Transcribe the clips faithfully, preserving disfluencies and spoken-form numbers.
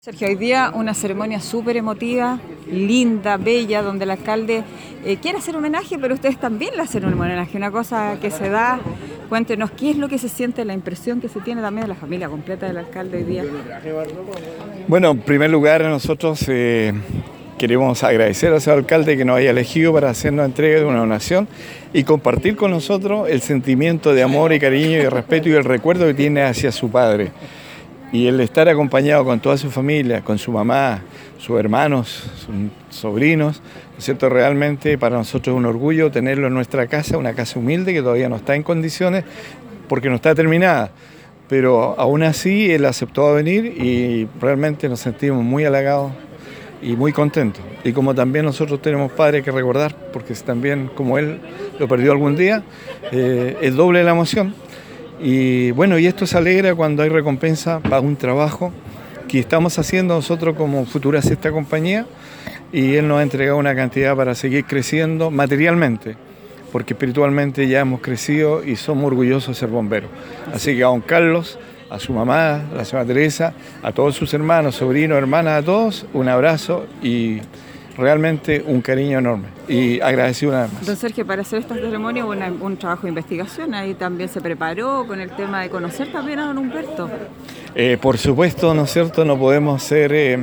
Sergio, hoy día una ceremonia súper emotiva, linda, bella, donde el alcalde eh, quiere hacer homenaje, pero ustedes también le hacen un homenaje, una cosa que se da. Cuéntenos qué es lo que se siente, la impresión que se tiene también de la familia completa del alcalde hoy día. Bueno, en primer lugar nosotros eh, queremos agradecer a ese alcalde que nos haya elegido para hacernos entrega de una donación y compartir con nosotros el sentimiento de amor y cariño y respeto y el recuerdo que tiene hacia su padre. Y el estar acompañado con toda su familia, con su mamá, sus hermanos, sus sobrinos, ¿no es cierto? Realmente para nosotros es un orgullo tenerlo en nuestra casa, una casa humilde que todavía no está en condiciones porque no está terminada. Pero aún así él aceptó venir y realmente nos sentimos muy halagados y muy contentos. Y como también nosotros tenemos padres que recordar, porque también como él lo perdió algún día, eh, es doble la emoción. Y bueno, y esto se alegra cuando hay recompensa para un trabajo que estamos haciendo nosotros como Futura Sexta Compañía, y él nos ha entregado una cantidad para seguir creciendo materialmente, porque espiritualmente ya hemos crecido y somos orgullosos de ser bomberos. Así que a don Carlos, a su mamá, a la señora Teresa, a todos sus hermanos, sobrinos, hermanas, a todos, un abrazo y realmente un cariño enorme y agradecido una vez más. Don Sergio, para hacer esta ceremonia hubo una, un trabajo de investigación, ahí también se preparó con el tema de conocer también a don Humberto. Eh, por supuesto, ¿no es cierto?, no podemos ser eh,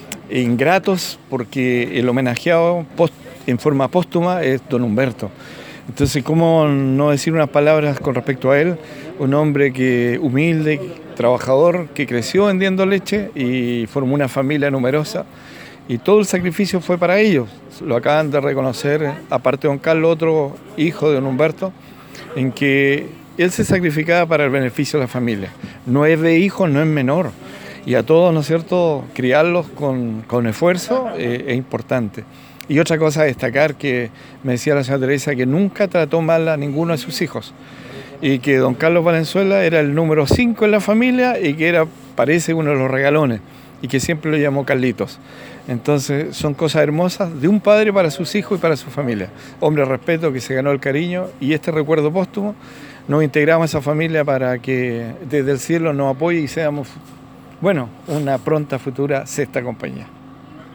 ingratos porque el homenajeado post, en forma póstuma es don Humberto. Entonces, ¿cómo no decir unas palabras con respecto a él? Un hombre que humilde, trabajador, que creció vendiendo leche y formó una familia numerosa. Y todo el sacrificio fue para ellos. Lo acaban de reconocer, aparte de don Carlos, otro hijo de don Humberto, en que él se sacrificaba para el beneficio de la familia. No es de hijos, no es menor. Y a todos, ¿no es cierto?, criarlos con, con esfuerzo eh, es importante. Y otra cosa a destacar, que me decía la señora Teresa, que nunca trató mal a ninguno de sus hijos. Y que don Carlos Valenzuela era el número cinco en la familia y que era, parece, uno de los regalones. Y que siempre lo llamó Carlitos. Entonces son cosas hermosas de un padre para sus hijos y para su familia. Hombre de respeto que se ganó el cariño, y este recuerdo póstumo nos integramos a esa familia para que desde el cielo nos apoye y seamos, bueno, una pronta futura sexta compañía.